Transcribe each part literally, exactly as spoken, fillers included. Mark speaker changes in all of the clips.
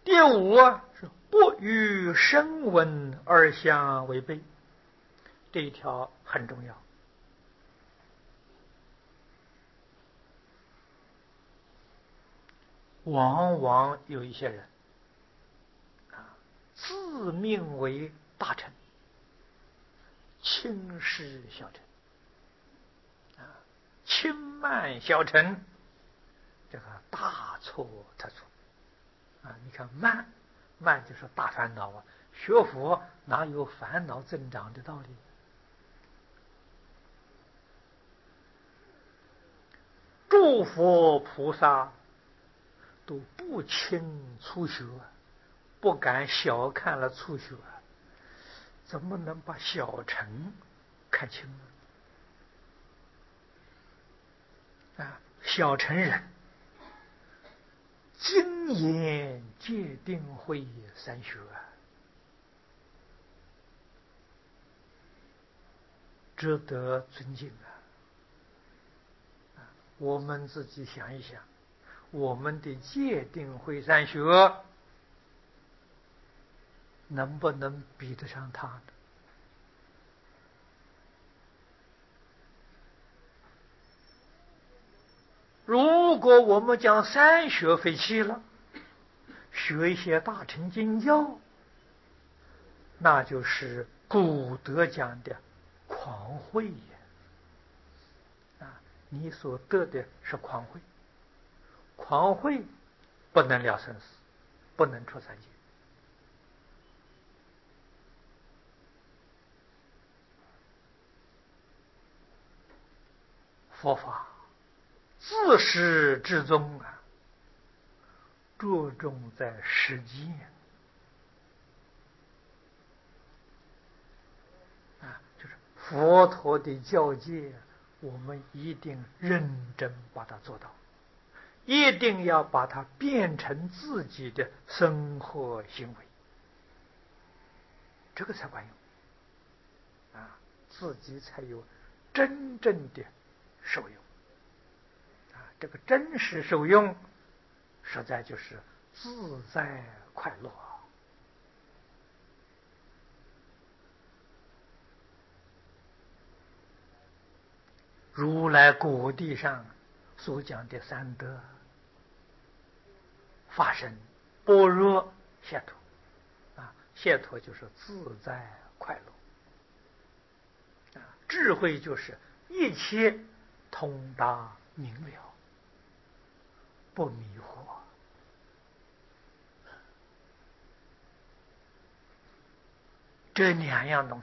Speaker 1: 第五是不与声闻而相违背，这一条很重要。往往有一些人啊，自命为大臣，轻视小臣，啊，轻慢小臣，这个大错特错啊！你看慢，慢就是大烦恼啊！学佛哪有烦恼增长的道理？诸佛菩萨都不轻初学，不敢小看了初学，怎么能把小乘看轻呢？啊，小乘人精研戒定慧三学啊，值得尊敬啊！我们自己想一想，我们的戒定慧三学能不能比得上他的？如果我们将三学废弃了，学一些大乘经教，那就是古德讲的狂慧呀！啊，你所得的是狂慧，狂慧不能了生死，不能出三界。佛法自始至终啊，着重在实践啊，就是佛陀的教诫，我们一定认真把它做到，一定要把它变成自己的生活行为，这个才管用啊，自己才有真正的受用啊！这个真实受用，实在就是自在快乐。如来果地上所讲的三德：法身、般若、解脱啊，解脱就是自在快乐啊，智慧就是一切通达明了，不迷惑。这两样东西，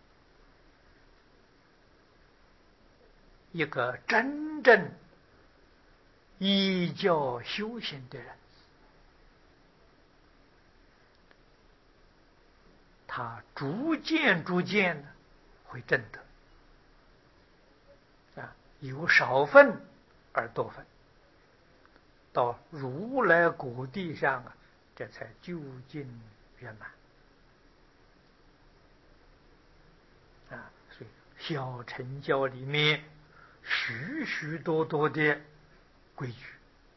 Speaker 1: 一个真正依教修行的人，他逐渐逐渐的会证得啊，由少分而多分，到如来果地上啊，这才究竟圆满啊！所以小乘教里面许许多多的规矩，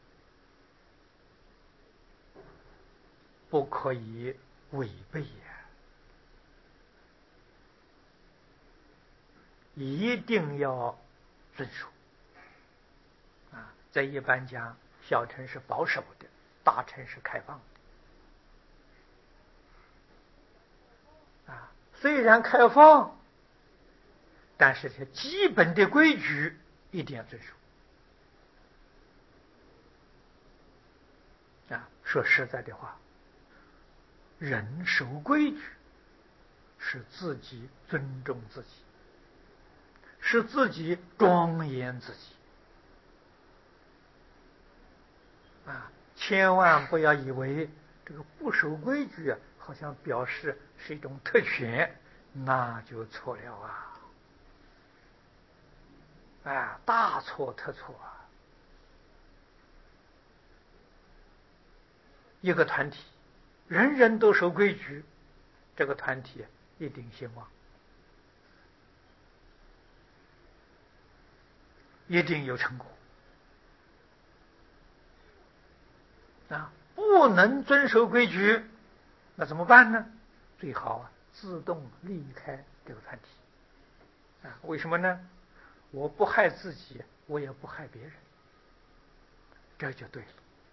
Speaker 1: 不可以违背呀，一定要遵守啊！在一般讲，小乘是保守的，大乘是开放的啊。虽然开放，但是这基本的规矩一定要遵守啊。说实在的话，人守规矩是自己尊重自己，是自己庄严自己啊！千万不要以为这个不守规矩啊，好像表示是一种特权，那就错了啊！啊，大错特错啊！一个团体，人人都守规矩，这个团体一定兴旺，一定有成果啊！ 不能遵守规矩，那怎么办呢？最好啊，自动离开这个团体。啊，为什么呢？我不害自己，我也不害别人，这就对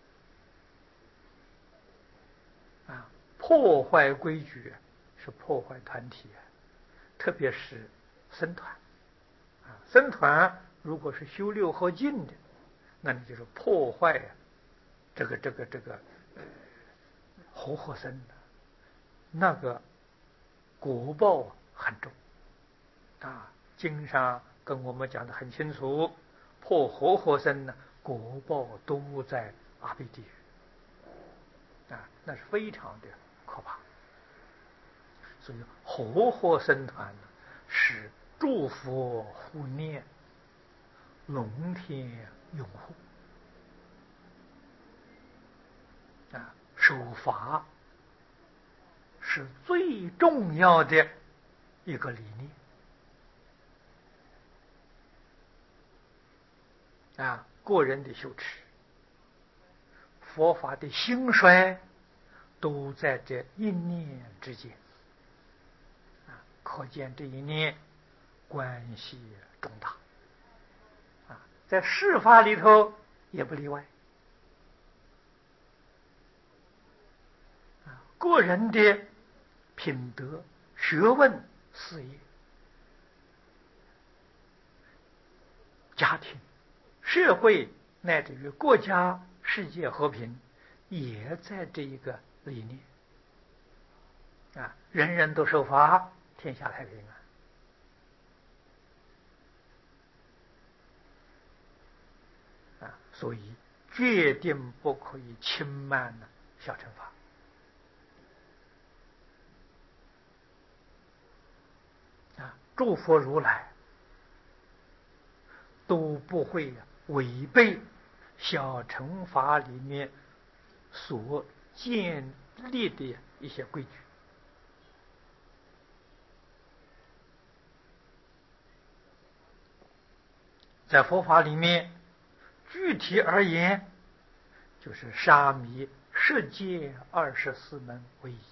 Speaker 1: 了。啊，破坏规矩是破坏团体，特别是僧团。啊，僧团如果是修六合敬的，那你就是破坏这个这个这个呃活活僧的，那个果报很重。啊，经上跟我们讲的很清楚，破活活僧呢，果报都在阿鼻地狱。啊，那是非常的可怕。所以活活僧团呢，是诸佛护念，龙天拥护。啊，守法是最重要的一个理念。啊，个人的修持，佛法的兴衰，都在这一念之间。啊，可见这一念关系重大。啊，在世法里头也不例外。啊，个人的品德、学问、事业、家庭、社会乃至于国家世界和平，也在这一个理念。啊，人人都守法，天下太平啊！啊，所以决定不可以轻慢的小乘法。啊，诸佛如来都不会违背小乘法里面所建立的一些规矩。在佛法里面，具体而言，就是沙弥十戒二十四门为宜。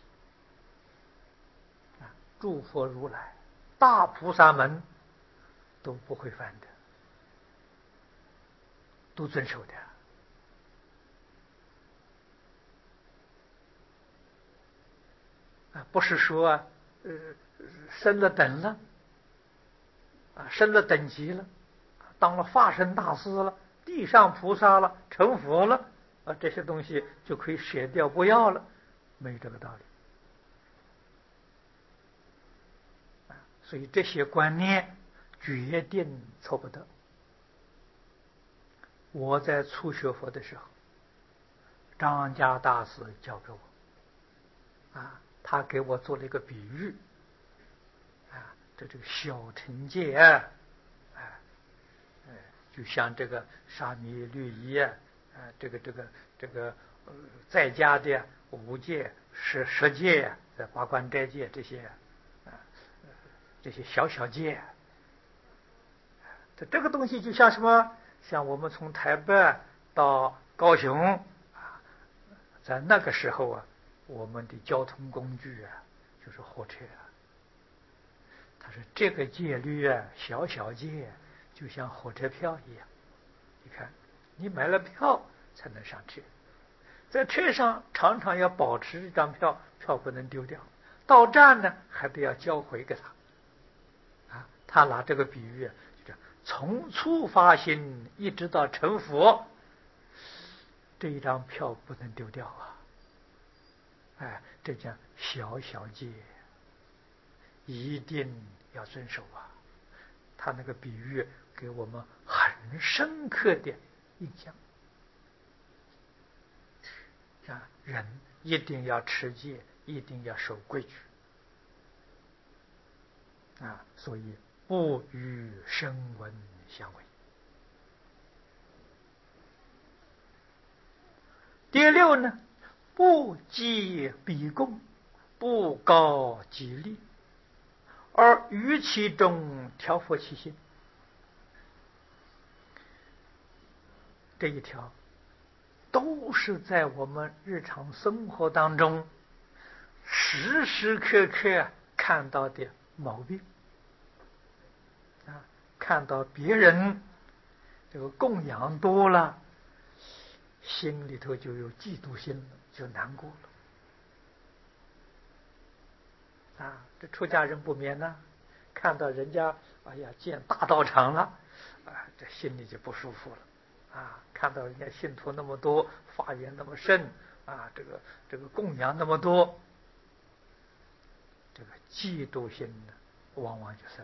Speaker 1: 啊，诸佛如来、大菩萨们都不会犯的，都遵守的。啊，不是说呃升了等了，啊升了等级了，当了化身大师了，地上菩萨了，成佛了，啊这些东西就可以舍掉不要了，没这个道理。啊，所以这些观念决定错不得。我在初学佛的时候，张家大师教给我，啊，他给我做了一个比喻，啊，这这个小乘戒啊，啊，就像这个沙弥律仪啊，啊，这个这个这个呃，在家的五戒、十十戒、八关斋戒这些啊，这些小小戒，这这个东西就像什么？像我们从台北到高雄啊，在那个时候啊，我们的交通工具啊，就是火车啊。他说这个戒律啊，小小戒，就像火车票一样。你看，你买了票才能上车，在车上常常要保持这张票，票不能丢掉。到站呢，还得要交回给他。啊，他拿这个比喻，就是从初发心一直到成佛，这一张票不能丢掉啊！哎，这叫小小戒，一定要遵守啊！他那个比喻给我们很深刻的印象啊！人一定要持戒，一定要守规矩啊！所以不与声闻相违。第六呢，不积彼功，不高己利，而于其中调伏其心。这一条都是在我们日常生活当中时时刻刻看到的毛病啊！看到别人这个供养多了，心里头就有嫉妒心了，就难过了啊！这出家人不免呢，看到人家哎呀建大道场了啊，这心里就不舒服了啊！看到人家信徒那么多，法缘那么深啊，这个这个供养那么多，这个嫉妒心呢，往往就生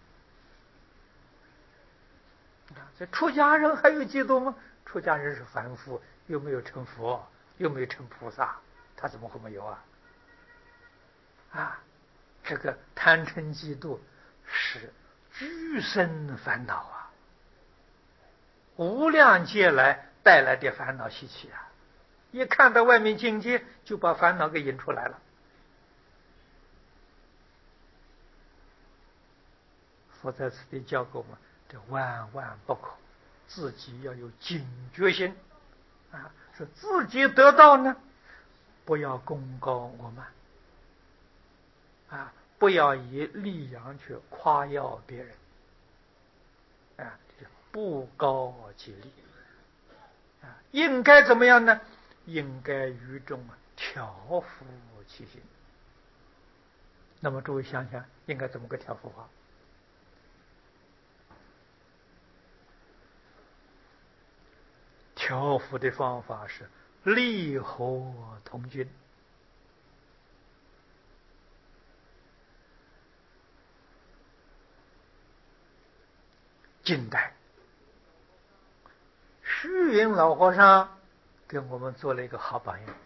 Speaker 1: 了啊！这出家人还有嫉妒吗？出家人是凡夫，又没有成佛，又没有成菩萨，他怎么会没有啊？啊，这个贪嗔嫉妒是俱生烦恼啊，无量劫来带来的烦恼习气啊！一看到外面境界，就把烦恼给引出来了。佛在此地教给我们，这万万不可，自己要有警觉心啊！是自己得到呢，不要功高我慢啊，不要以利养去夸耀别人啊，这不高即利啊！应该怎么样呢？应该于众啊调伏其心。那么诸位想想，应该怎么个调伏法？调伏的方法是利合同君。近代虚云老和尚给我们做了一个好榜样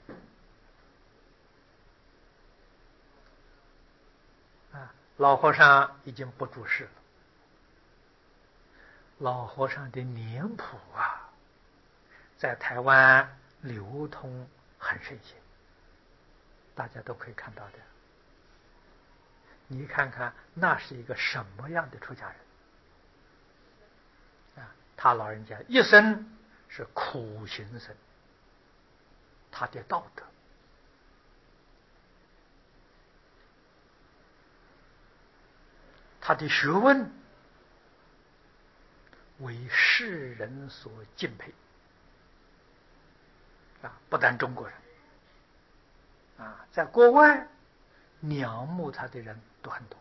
Speaker 1: 啊！老和尚已经不住世了，老和尚的年谱啊，在台湾流通很盛行，大家都可以看到的。你看看，那是一个什么样的出家人啊？他老人家一生是苦行僧，他的道德，他的学问为世人所敬佩啊！不但中国人啊，在国外仰慕他的人都很多。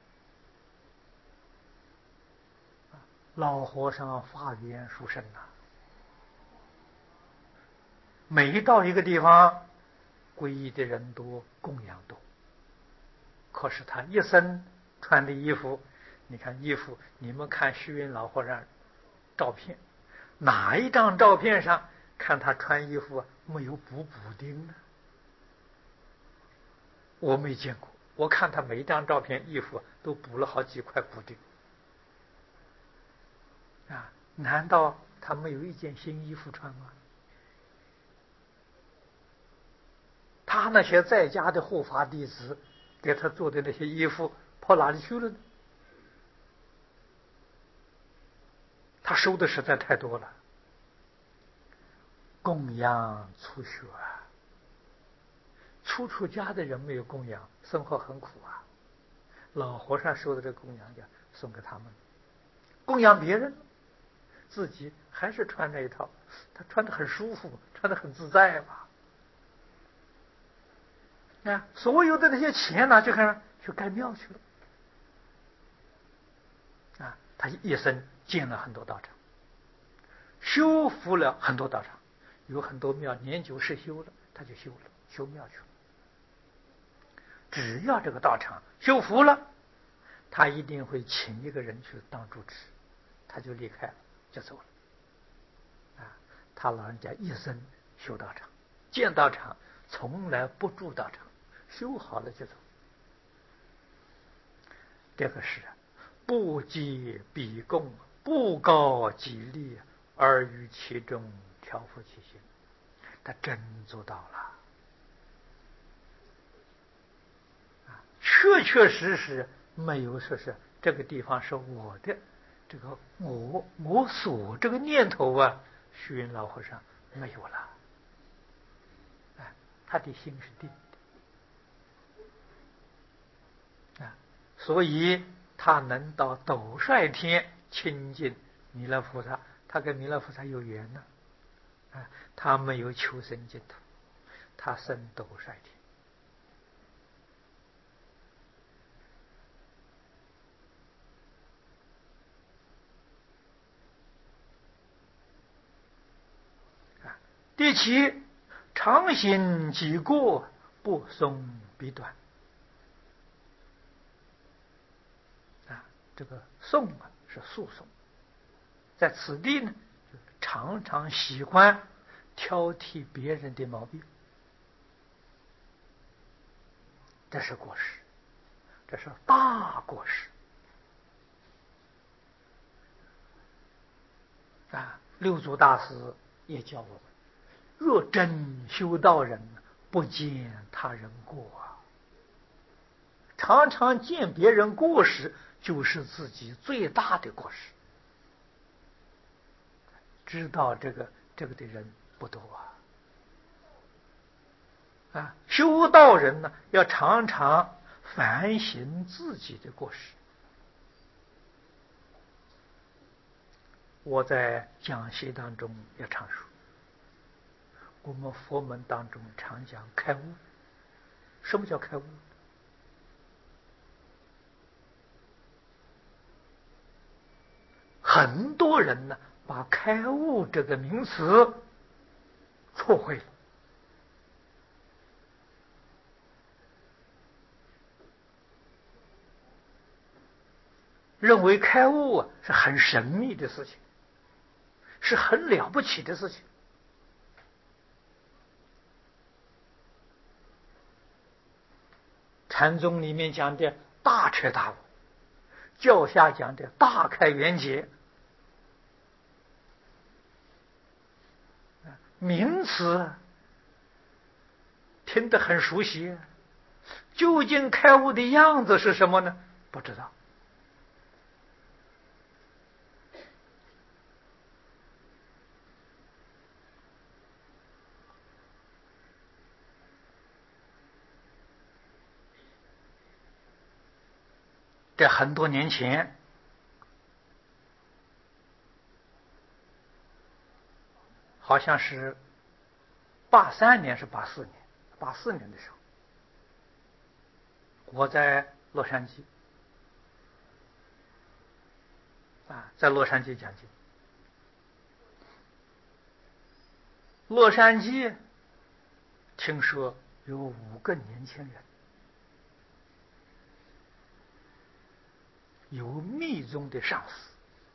Speaker 1: 老和尚发愿殊胜呐，每到一个地方，皈依的人多，供养多。可是他一生穿的衣服，你看衣服，你们看虚云老和尚照片，哪一张照片上看他穿衣服没有补补丁呢？我没见过，我看他每一张照片衣服都补了好几块补丁啊！难道他没有一件新衣服穿吗？他那些在家的护法弟子给他做的那些衣服跑哪里去了呢？他收的实在太多了。供养出学啊，出出家的人没有供养，生活很苦啊。老和尚收的这供养就送给他们，供养别人，自己还是穿那一套，他穿得很舒服，穿得很自在嘛。啊，所有的那些钱拿去看去盖庙去了啊！他一生建了很多道场，修复了很多道场，有很多庙年久失修了，他就修了，修庙去了。只要这个道场修复了，他一定会请一个人去当主持，他就离开了，就走了。啊，他老人家一生修道场，建道场，从来不住道场，修好了就走。这个是不积必供，不高即利，而于其中调伏其心，他真做到了。确确实实没有说是这个地方是我的，这个我我所这个念头啊，虚云老和尚没有了他的心是定的啊，所以他能到斗率天亲近弥勒菩萨，他跟弥勒菩萨有缘呢啊，他没有求生净土，他生斗率天。第七，常行己过，不松彼短。啊，这个颂啊是诉讼，在此地呢，就常常喜欢挑剔别人的毛病，这是过失，这是大过失啊！六祖大师也教我们：若真修道人，不见他人过啊。常常见别人过失，就是自己最大的过失。知道这个这个的人不多啊！啊，修道人呢，要常常反省自己的过失。我在讲习当中也常说，我们佛门当中常讲开悟。什么叫开悟？很多人呢，把开悟这个名词错会了，认为开悟啊是很神秘的事情，是很了不起的事情。禅宗里面讲的大彻大悟，教下讲的大开圆解，名词听得很熟悉，究竟开悟的样子是什么呢？不知道。这很多年前，好像是八三年是八四年，八四年的时候，我在洛杉矶啊，在洛杉矶讲经。洛杉矶听说有五个年轻人，有密宗的上司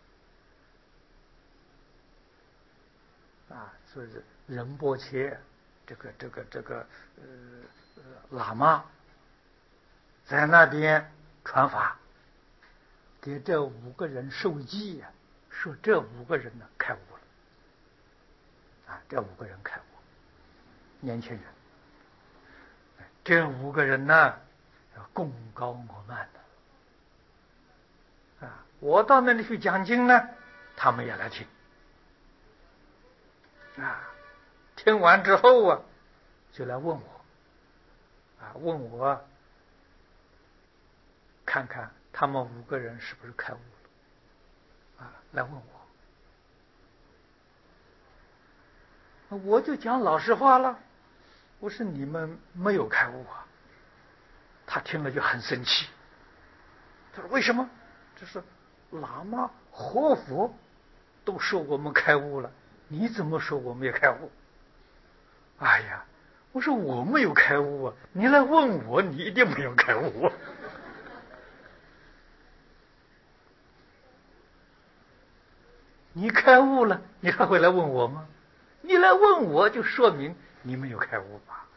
Speaker 1: 啊，所以仁波切，这个这个这个呃呃喇嘛，在那边传法，给这五个人授记呀、啊，说这五个人呢开悟了，啊，这五个人开悟，年轻人，这五个人呢要功高我慢的，啊，我到那里去讲经呢，他们也来听。啊，听完之后啊，就来问我，啊，问我看看他们五个人是不是开悟了，啊，来问我，我就讲老实话了，我说你们没有开悟啊。他听了就很生气，他说为什么？这是喇嘛、活佛都说我们开悟了，你怎么说我们也开悟？哎呀，我说我没有开悟啊，你来问我，你一定没有开悟啊。你开悟了，你还会来问我吗？你来问我，就说明你没有开悟吧？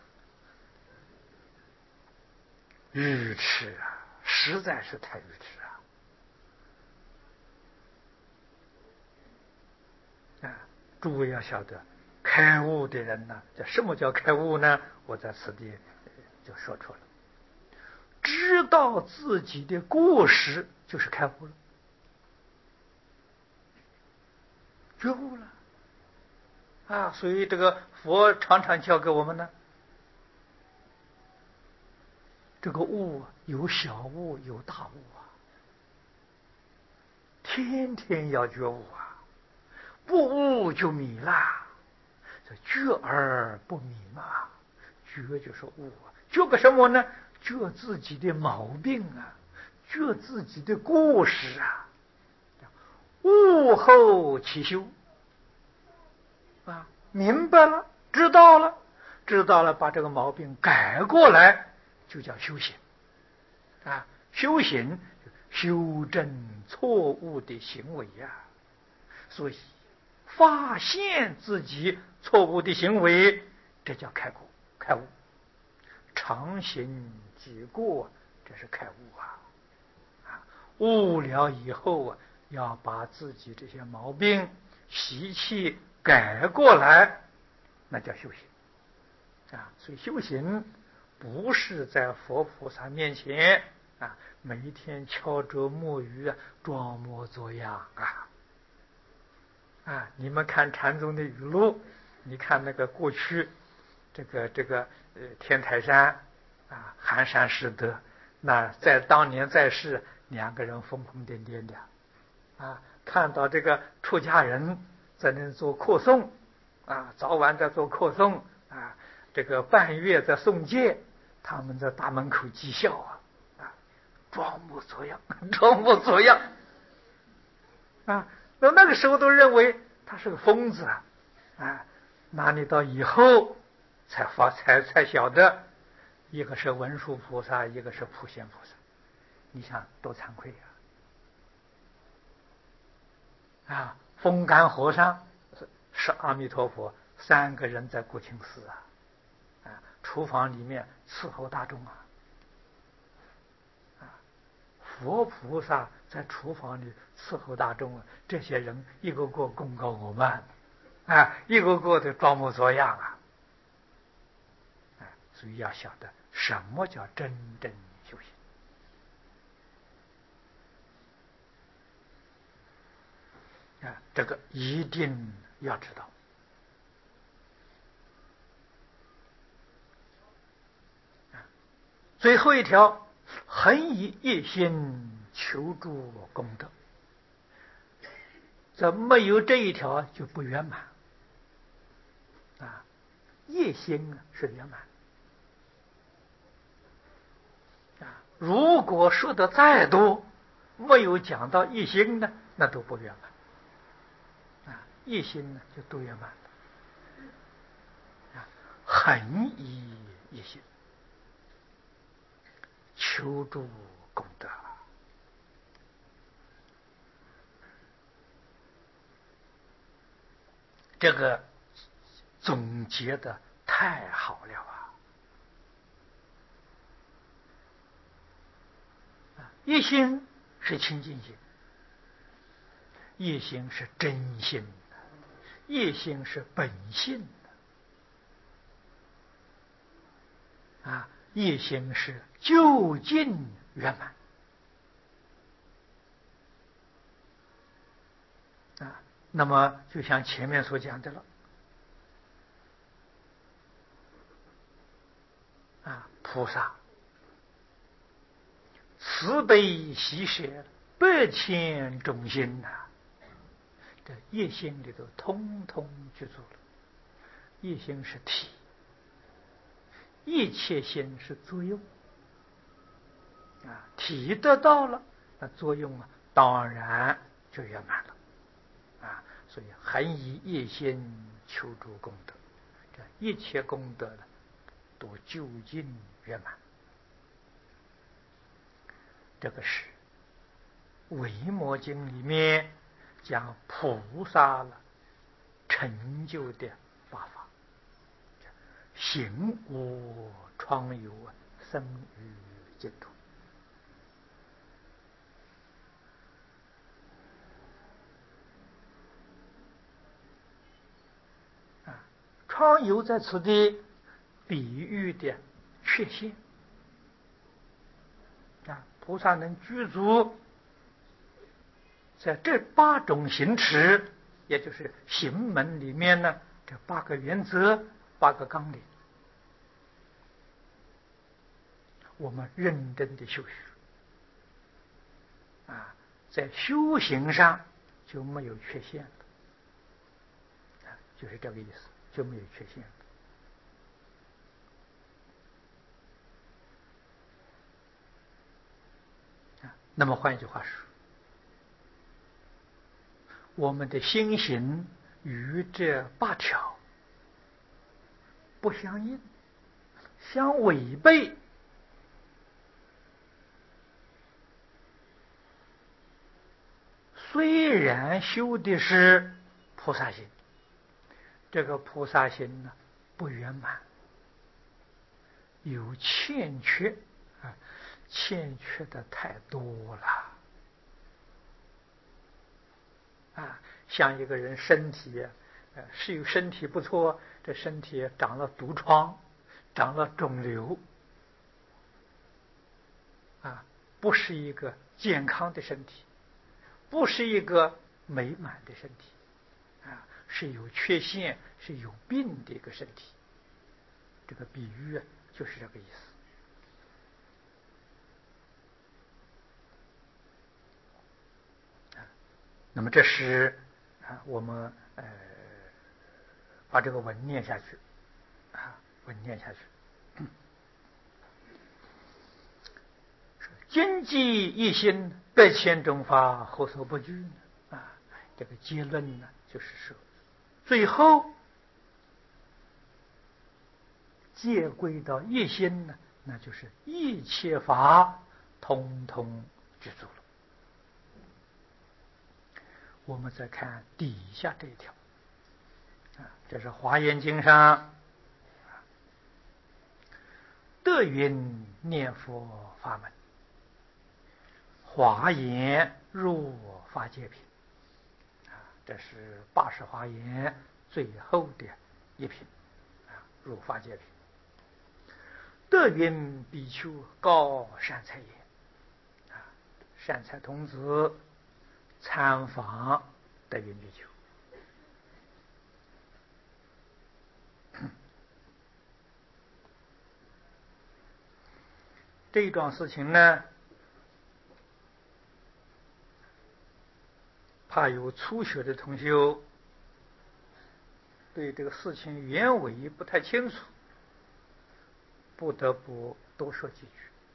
Speaker 1: 愚痴啊，实在是太愚痴啊！啊，诸位要晓得，开悟的人呢，这什么叫开悟呢？我在此地就说出了，知道自己的过失就是开悟了，觉悟了啊！所以这个佛常常教给我们呢， 这个悟有小悟有大悟啊，天天要觉悟啊，不悟就迷了。这觉而不迷嘛，觉就是悟啊，觉个什么呢？觉自己的毛病啊，觉自己的过失啊。悟后起修啊，明白了，知道了，知道了，把这个毛病改过来，就叫修行啊。修行修正错误的行为呀、啊，所以发现自己错误的行为，这叫开悟。开悟，常行己过，这是开悟啊！啊，悟了以后啊，要把自己这些毛病、习气改过来，那叫修行啊。所以修行不是在佛菩萨面前啊，每天敲着木鱼啊，装模作样啊。啊，你们看禅宗的语录，你看那个过去，这个这个呃天台山啊，寒山拾得，那在当年在世，两个人疯疯癫癫的，啊，看到这个出家人在那做课诵，啊，早晚在做课诵，啊，这个半月在诵戒，他们在大门口讥笑啊，啊，装模作样，装模作样，啊。那那个时候都认为他是个疯子啊，啊，那你到以后才发才才晓得，一个是文殊菩萨，一个是普贤菩萨，你想多惭愧呀！啊，风干和尚是阿弥陀佛，三个人在国清寺啊，啊，厨房里面伺候大众啊，啊，佛菩萨在厨房里伺候大众啊，这些人一个个功高我慢，啊，一个个的装模作样啊，啊，所以要晓得什么叫真正修行啊，这个一定要知道。最后一条，恒以一心求助功德。这没有这一条就不圆满啊！一心是圆满啊！如果说的再多，没有讲到一心呢，那都不圆满啊！一心呢就都圆满了啊！恒以一心求助功德。这个总结的太好了啊！一心是清净心，一心是真心，一心是本性啊！一心是究竟圆满啊！那么就像前面所讲的了啊，菩萨慈悲喜舍百千众心呐、啊，这一心里头通通去做了。一心是体，一切心是作用啊，体得到了，那作用啊当然就圆满了啊。所以恒以一心求诸功德，这一切功德呢都究竟圆满。这个是《维摩经》里面讲菩萨了成就的八法，行我创有生于净土啊，创有在此地比喻的缺陷啊，菩萨能具足在这八种行持，也就是行门里面呢，这八个原则、八个纲领， 我们认真的修学啊，在修行上就没有缺陷了，啊，就是这个意思，就没有缺陷了。啊，那么换一句话说，我们的心行与这八条不相应，相违背，虽然修的是菩萨行，这个菩萨行呢不圆满，有欠缺啊，欠缺的太多了啊。像一个人身体呃是有身体不错，这身体长了毒疮，长了肿瘤啊，不是一个健康的身体，不是一个美满的身体啊，是有缺陷、是有病的一个身体。这个比喻啊，就是这个意思。那么这是啊，我们呃把这个文念下去啊，文念下去。今既一心，百千种法，何所不具呢？啊，这个结论呢，就是说，最后借归到一心呢，那就是一切法通通具足了。我们再看底下这一条啊，这是《华严经》上德云念佛法门，华严入法界品啊，这是八十华严最后的一品啊，入法界品。德云比丘告善财言啊，善财童子参访德云比丘。这一桩事情呢，怕有初学的同学对这个事情原委不太清楚，不得不多说几句。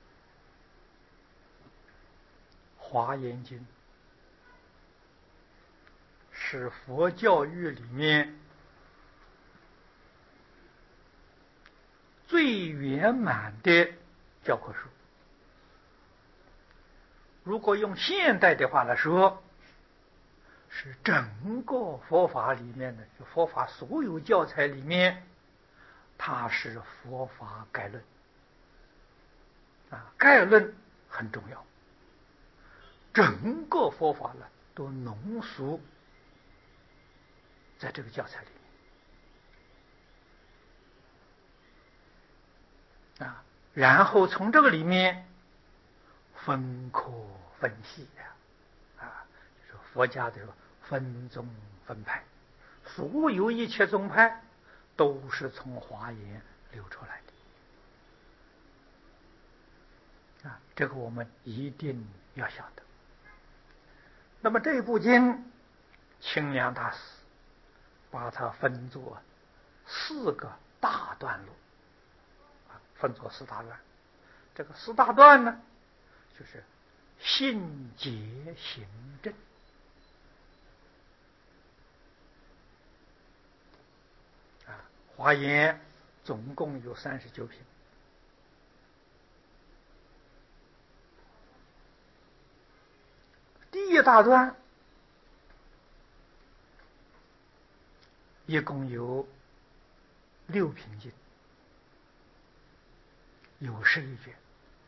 Speaker 1: 华严经是佛教育里面最圆满的教科书。如果用现代的话来说，是整个佛法里面的，就佛法所有教材里面，它是佛法概论啊，概论很重要。整个佛法呢，都浓缩在这个教材里面啊，然后从这个里面分科分析啊，啊，就是佛家的分宗分派，所有一切宗派都是从华严流出来的啊，这个我们一定要晓得。那么这部经，清凉大师把它分作四个大段落，分作四大段。这个四大段呢，就是信解行证啊。华严总共有三十九品，第一大段一共有六品经，有十一卷。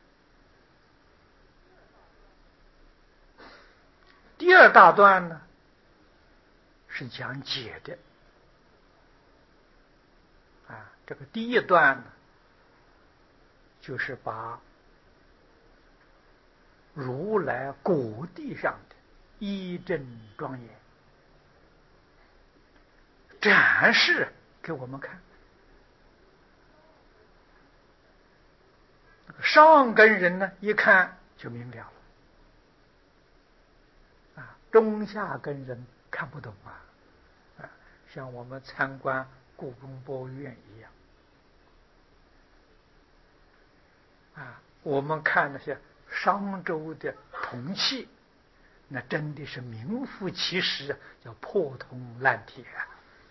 Speaker 1: 第二大段呢是讲解的啊，这个第一段呢，就是把如来果地上的一真庄严展示给我们看， 上根人呢一看就明了了，啊，中下根人看不懂啊，啊，像我们参观故宫博物院一样，啊，我们看那些商周的铜器，那真的是名副其实，叫破铜烂铁啊。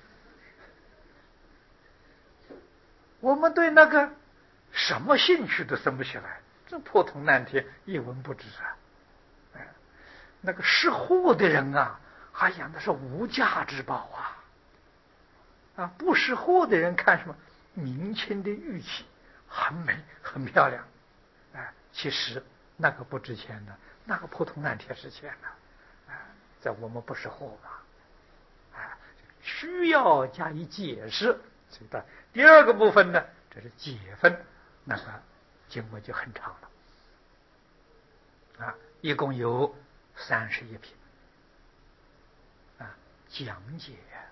Speaker 1: 我们对那个什么兴趣都生不起来，这破铜烂铁一文不值啊！哎，那个识货的人啊，哎呀，那是无价之宝啊！啊，不识货的人看什么？明清的玉器很美，很漂亮，哎，其实那个不值钱的，那个破铜烂铁值钱的，哎，在我们不识货嘛，哎，需要加以解释。这个第二个部分呢，这是解分，那个经文就很长了，啊，一共有三十一品，啊，讲解。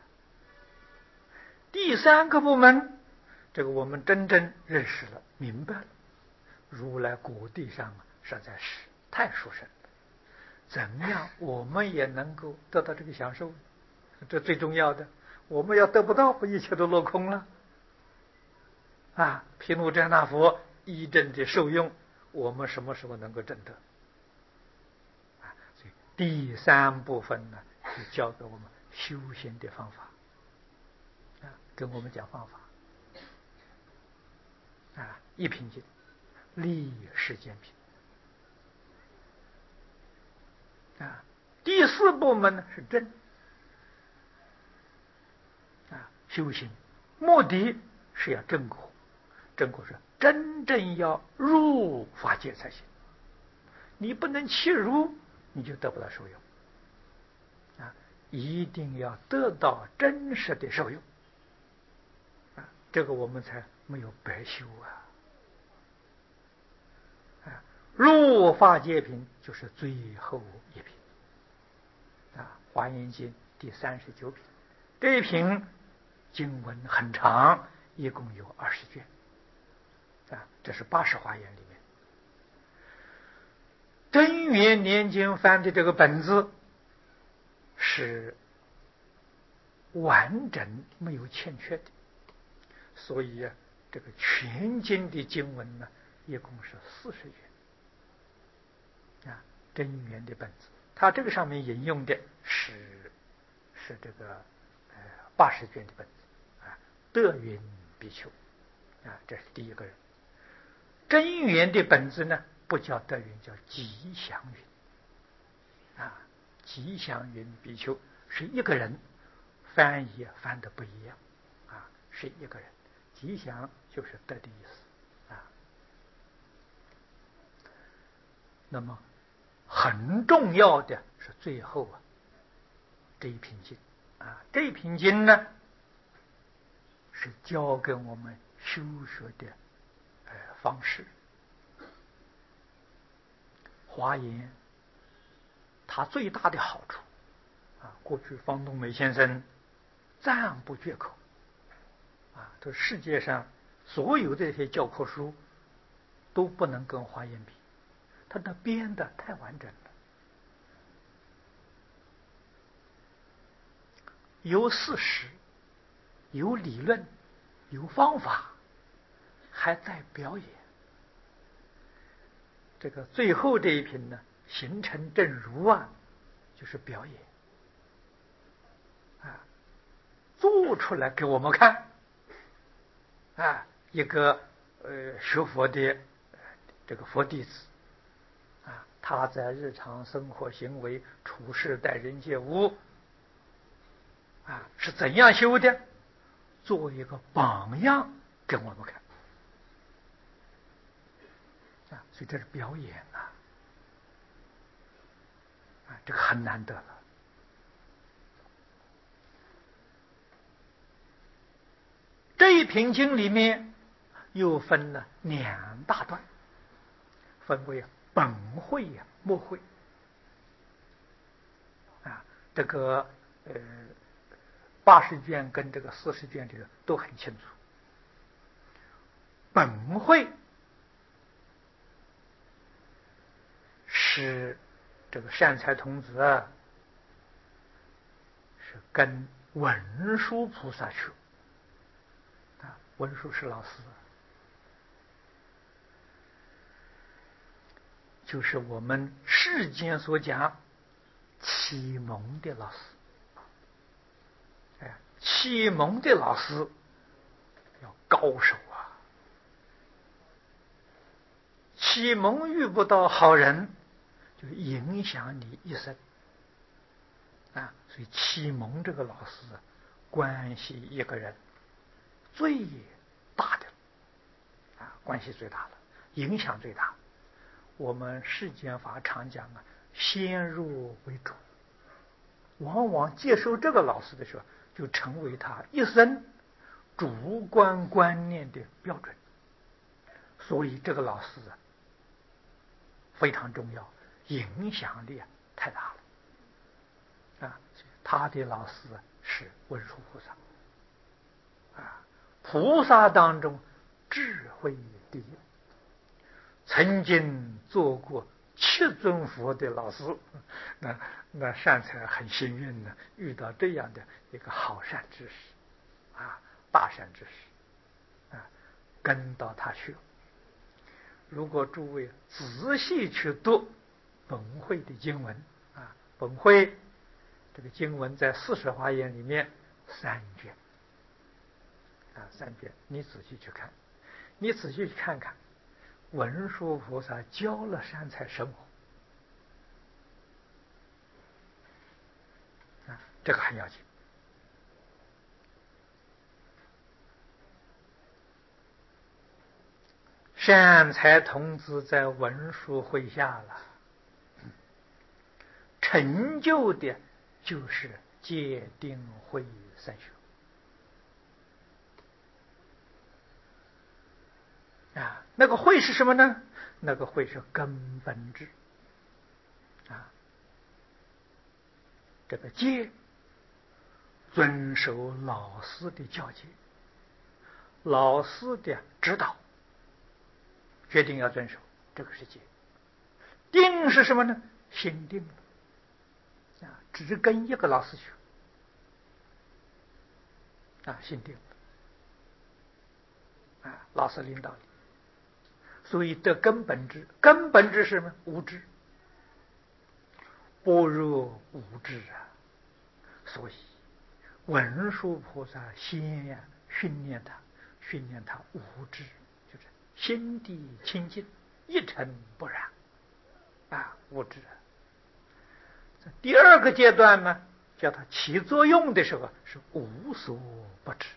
Speaker 1: 第三个部门，这个我们真正认识了、明白了，如来果地上啊，实在是太殊胜了。怎样我们也能够得到这个享受？这最重要的。我们要得不到，不一切都落空了啊！毗卢遮那佛一真的受用，我们什么时候能够证得？啊，所以第三部分呢，就教给我们修行的方法啊，跟我们讲方法啊，一品经，立世间品啊。第四部门呢是真。啊，修行目的是要正果，正果是真正要入法界才行。你不能切入，你就得不到受用啊！一定要得到真实的受用啊！这个我们才没有白修啊！啊，入法界品就是最后一品啊，《华严经》第三十九品，这一品经文很长，一共有二十卷啊，这是八十华严里面。真元年间翻的这个本子是完整没有欠缺的，所以啊，这个全经的经文呢，一共是四十卷啊。真元的本子，它这个上面引用的是是这个呃八十卷的本子啊，德云比丘啊，这是第一个人。真元的本子呢，不叫德云，叫吉祥云啊。吉祥云比丘是一个人，翻译翻的不一样啊，是一个人。吉祥就是德的意思啊。那么很重要的是最后啊这一品经啊，这一品经呢是教给我们修学的呃方式。华严它最大的好处啊，过去方东美先生赞不绝口啊，这世界上所有这些教科书都不能跟华严比，它的编的太完整了，有事实，有理论，有方法，还在表演。这个最后这一品呢，形成正如啊，就是表演啊，做出来给我们看啊，一个呃学佛的这个佛弟子啊，他在日常生活行为、处事、待人接物啊是怎样修的，做一个榜样给我们看啊，所以这是表演啊。啊，这个很难得了。这一品经里面又分了两大段，分为本会呀、末会啊。这个呃八十卷跟这个四十卷这个都很清楚。本会是这个善财童子啊，是跟文殊菩萨学啊，文殊是老师，就是我们世间所讲启蒙的老师。哎，启蒙的老师要高手啊！启蒙遇不到好人，就影响你一生啊！所以启蒙这个老师啊，关系一个人最大的啊，关系最大的，影响最大。我们世间法常讲啊，先入为主，往往接受这个老师的时候，就成为他一生主观观念的标准。所以这个老师啊，非常重要，影响力太大了啊！他的老师是文殊菩萨啊，菩萨当中智慧第一，曾经做过七尊佛的老师，那那善财很幸运呢，遇到这样的一个好善知识啊，大善知识啊，跟到他去。如果诸位仔细去读本会的经文啊，本会这个经文在四十华严里面三卷啊，三卷，你仔细去看，你仔细去看看，文殊菩萨教了善财生活啊，这个很要紧。善财童子在文殊会下了，成就的就是戒定慧三学啊。那个慧是什么呢？那个慧是根本智啊。这个戒，遵守老师的教诫，老师的指导，决定要遵守，这个是戒。定是什么呢？心定了啊，只跟一个老师学啊，心定了啊，老师领导你，所以得根本智。根本智是什么？无知，般若无知啊。所以文殊菩萨先呀训练他，训练他无知，就是心地清净，一尘不染啊，无知。第二个阶段呢，叫它起作用的时候是无所不知，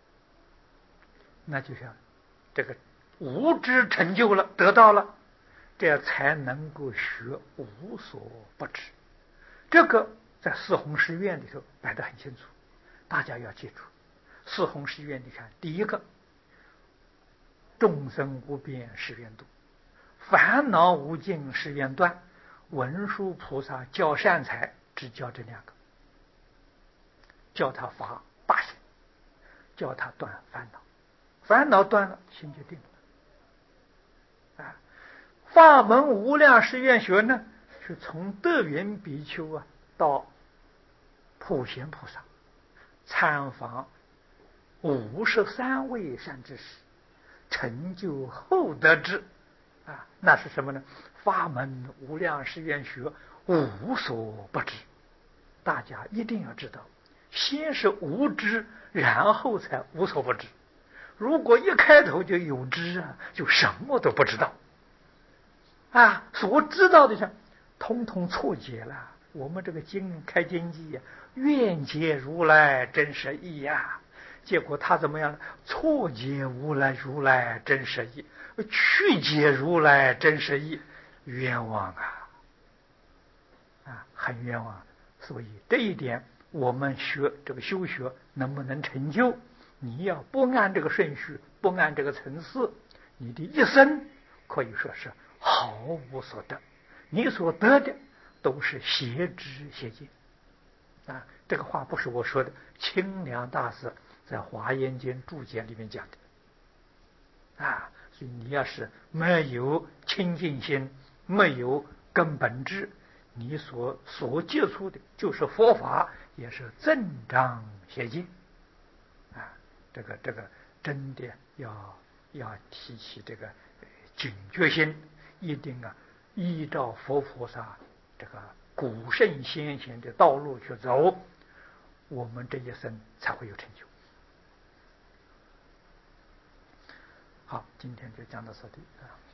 Speaker 1: 那就像这个无知成就了，得到了，这样才能够学无所不知。这个在四弘誓愿里头摆得很清楚，大家要记住。四弘誓愿你看，第一个众生无边誓愿度，烦恼无尽誓愿断。文殊菩萨教善财只教这两个，教他发大心，教他断烦恼，烦恼断了，心就定了啊。法门无量誓愿学呢，是从德云比丘啊到普贤菩萨，参访五十三位善知识，成就后得智啊，那是什么呢？法门无量誓愿学，无所不知。大家一定要知道，先是无知，然后才无所不知。如果一开头就有知啊，就什么都不知道啊，所知道的是通通错解了。我们这个经开经记呀、啊，愿解如来真实义呀、啊，结果他怎么样？错解无来如来真实义，曲解如来真实义，冤枉啊！啊，很冤枉。所以这一点，我们学这个修学能不能成就？你要不按这个顺序，不按这个层次，你的一生可以说是毫无所得。你所得的都是邪知邪见啊！这个话不是我说的，清凉大师在《华严经注解》里面讲的啊。所以你要是没有清净心，没有根本质，你所所接触的就是佛法，也是正章邪见啊。这个这个真的要要提起这个警觉心，一定啊依照佛菩萨这个古圣先贤的道路去走，我们这一生才会有成就。好，今天就讲到这里啊。